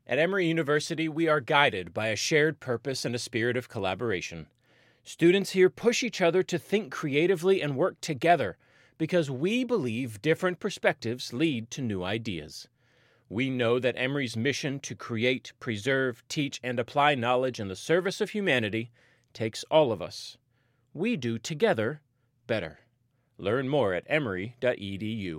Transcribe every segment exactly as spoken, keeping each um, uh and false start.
At Emory University, we are guided by a shared purpose and a spirit of collaboration. Students here push each other to think creatively and work together because we believe different perspectives lead to new ideas. We know that Emory's mission to create, preserve, teach, and apply knowledge in the service of humanity takes all of us. We do together better. Learn more at emory dot e d u.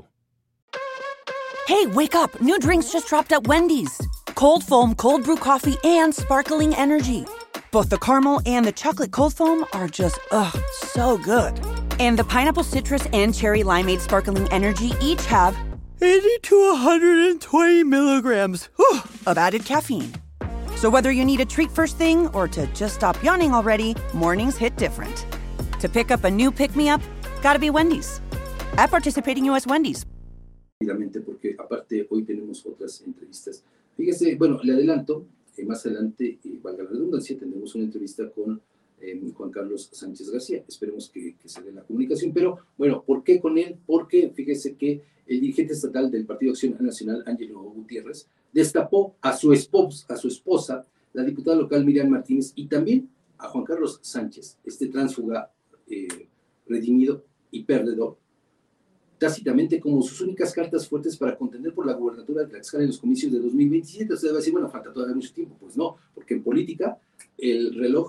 Hey, wake up! New drinks just dropped at Wendy's. Cold foam, cold brew coffee, and sparkling energy. Both the caramel and the chocolate cold foam are just, ugh, so good. And the pineapple citrus and cherry limeade sparkling energy each have eighty to one hundred twenty milligrams whew, of added caffeine. So whether you need a treat first thing or to just stop yawning already, mornings hit different. To pick up a new pick-me-up, gotta be Wendy's. At participating U S Wendy's. Porque aparte hoy tenemos otras entrevistas. Fíjese, bueno, le adelanto, eh, más adelante, eh, valga la redundancia, tendremos una entrevista con eh, Juan Carlos Sánchez García. Esperemos que, que se dé la comunicación. Pero, bueno, ¿por qué con él? Porque fíjese que el dirigente estatal del Partido Acción Nacional, Ángelo Gutiérrez, destapó a su, esposa, a su esposa, la diputada local Miriam Martínez, y también a Juan Carlos Sánchez, este tránsfuga eh, redimido y perdedor, tácitamente como sus únicas cartas fuertes para contender por la gubernatura de Tlaxcala en los comicios de dos mil veintisiete. Usted va a decir, bueno, falta todavía mucho tiempo. Pues no, porque en política el reloj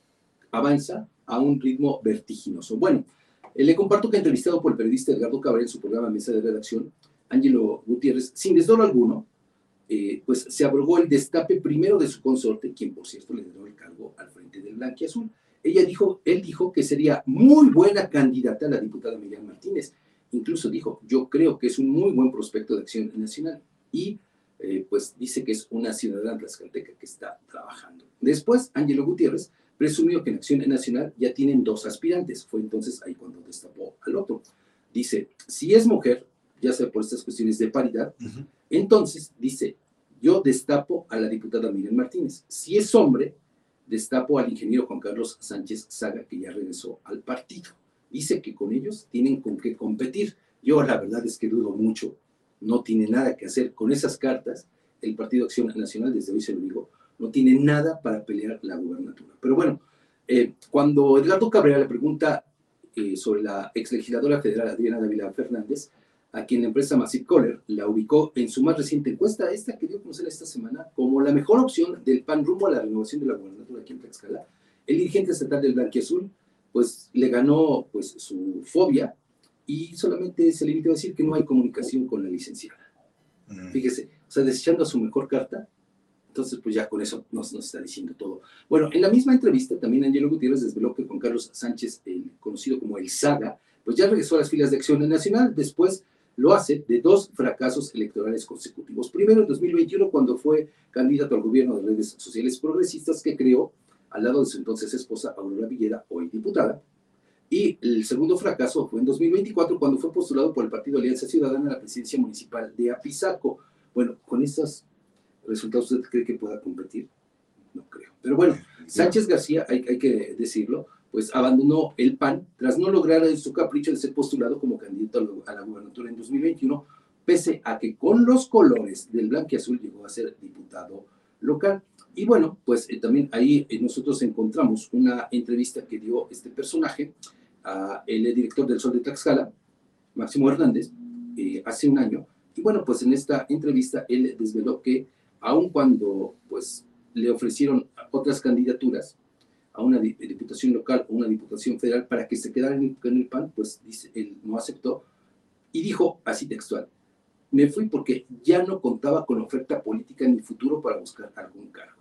avanza a un ritmo vertiginoso. Bueno, eh, le comparto que entrevistado por el periodista Edgardo Cabrera en su programa Mesa de Redacción, Ángelo Gutiérrez, sin desdoro alguno, eh, pues se abrogó el destape primero de su consorte, quien por cierto le dio el cargo al frente del Blanquiazul. Ella dijo, él dijo que sería muy buena candidata a la diputada Miriam Martínez. Incluso dijo, yo creo que es un muy buen prospecto de Acción Nacional. Y eh, pues dice que es una ciudadana tlaxcalteca que está trabajando. Después, Ángelo Gutiérrez presumió que en Acción Nacional ya tienen dos aspirantes. Fue entonces ahí cuando destapó al otro. Dice, si es mujer, ya sea por estas cuestiones de paridad, uh-huh. Entonces dice, yo destapo a la diputada Miriam Martínez. Si es hombre, destapo al ingeniero Juan Carlos Sánchez Saga, que ya regresó al partido. Dice que con ellos tienen con qué competir. Yo la verdad es que dudo mucho. No tiene nada que hacer con esas cartas. El Partido Acción Nacional, desde hoy se lo digo, no tiene nada para pelear la gubernatura. Pero bueno, eh, cuando Edgardo Cabrera le pregunta eh, sobre la exlegisladora federal Adriana Dávila Fernández, a quien la empresa Massive Caller la ubicó en su más reciente encuesta, esta que dio a conocer esta semana, como la mejor opción del P A N rumbo a la renovación de la gubernatura aquí en Tlaxcala, el dirigente estatal del Blanquiazul, pues le ganó pues su fobia y solamente se limitó a decir que no hay comunicación con la licenciada. Mm. Fíjese, o sea, desechando a su mejor carta, entonces pues ya con eso nos, nos está diciendo todo. Bueno, en la misma entrevista también Ángelo Gutiérrez desveló que Juan Carlos Sánchez, el conocido como el Saga, pues ya regresó a las filas de Acción Nacional. Después lo hace de dos fracasos electorales consecutivos. Primero en dos mil veintiuno, cuando fue candidato al gobierno de redes sociales progresistas que creó al lado de su entonces esposa Aurora Villeda, hoy diputada. Y el segundo fracaso fue en dos mil veinticuatro, cuando fue postulado por el Partido Alianza Ciudadana a la presidencia municipal de Apizaco. Bueno, con estos resultados, ¿usted cree que pueda competir? No creo. Pero bueno, Sánchez García, hay, hay que decirlo, pues abandonó el P A N tras no lograr su capricho de ser postulado como candidato a la gubernatura en dos mil veintiuno, pese a que con los colores del blanquiazul llegó a ser diputado local. Y bueno, pues eh, también ahí eh, nosotros encontramos una entrevista que dio este personaje a el director del Sol de Tlaxcala, Máximo Hernández, eh, hace un año. Y bueno, pues en esta entrevista él desveló que aun cuando pues le ofrecieron otras candidaturas a una diputación local o una diputación federal para que se quedara en el P A N, pues dice, él no aceptó y dijo así textual: me fui porque ya no contaba con oferta política ni futuro para buscar algún cargo.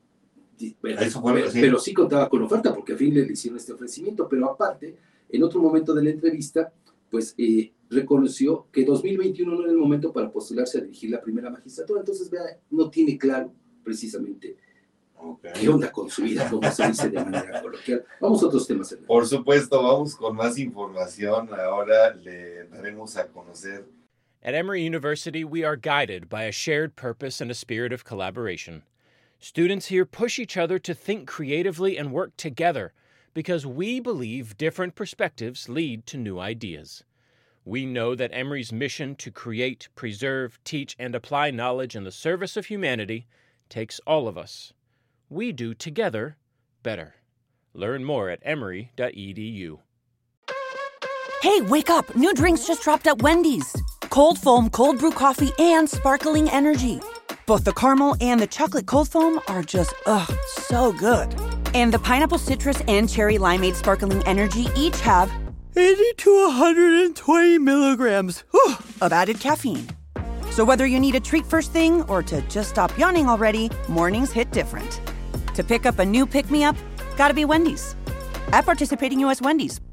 Pero, Eso fue, pero, sí. pero sí contaba con oferta porque a fin le hicieron este ofrecimiento, pero aparte, en otro momento de la entrevista, pues eh, reconoció que dos mil veintiuno no era el momento para postularse a dirigir la primera magistratura. Entonces, vea, no tiene claro precisamente okay. qué onda con su vida, como se dice de manera coloquial. Vamos a otros temas. Hermano. Por supuesto, vamos con más información. Ahora le daremos a conocer. At Emory University, we are guided by a shared purpose and a spirit of collaboration. Students here push each other to think creatively and work together because we believe different perspectives lead to new ideas. We know that Emory's mission to create, preserve, teach, and apply knowledge in the service of humanity takes all of us. We do together better. Learn more at emory dot e d u. Hey, wake up! New drinks just dropped at Wendy's. Cold foam, cold brew coffee, and sparkling energy. Both the caramel and the chocolate cold foam are just, ugh, so good. And the pineapple citrus and cherry limeade sparkling energy each have eighty to one hundred twenty milligrams whew, of added caffeine. So whether you need a treat first thing or to just stop yawning already, mornings hit different. To pick up a new pick-me-up, gotta be Wendy's. At participating U S Wendy's,